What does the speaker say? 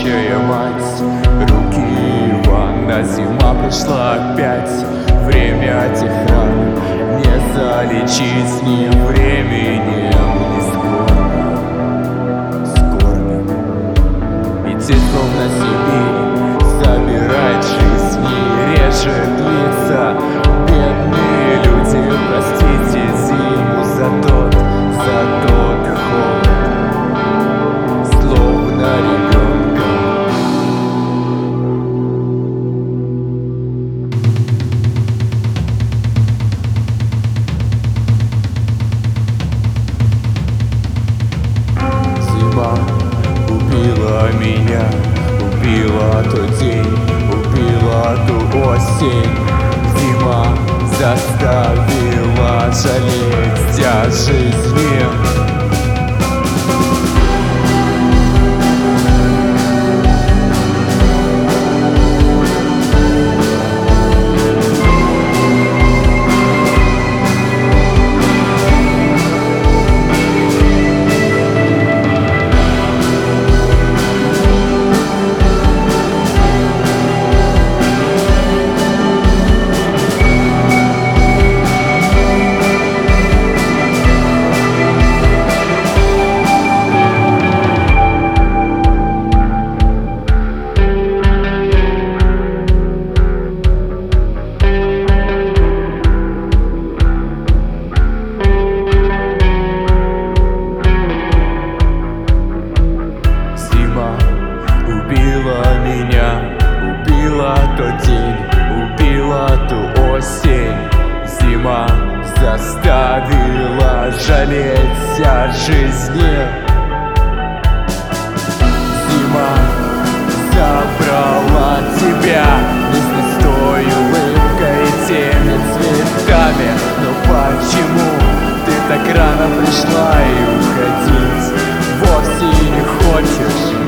плачущая мать, руки Ивана. Зима пришла опять, время тех ран не залечить ни временем, ни скорбью. Идти словно Сибирь, забирать жизни, режет лица. Бедные люди, простите зиму за тот холод, словно ребенка. Зима убила меня, убила тот день, убила ту осень. Зима заставила жалеть о жизни. Убила меня, убила тот день, убила ту осень. Зима заставила жалеть о жизни. Зима забрала тебя вместе с той улыбкой и теми цветами. Но почему ты так рано пришла и уходить вовсе не хочешь?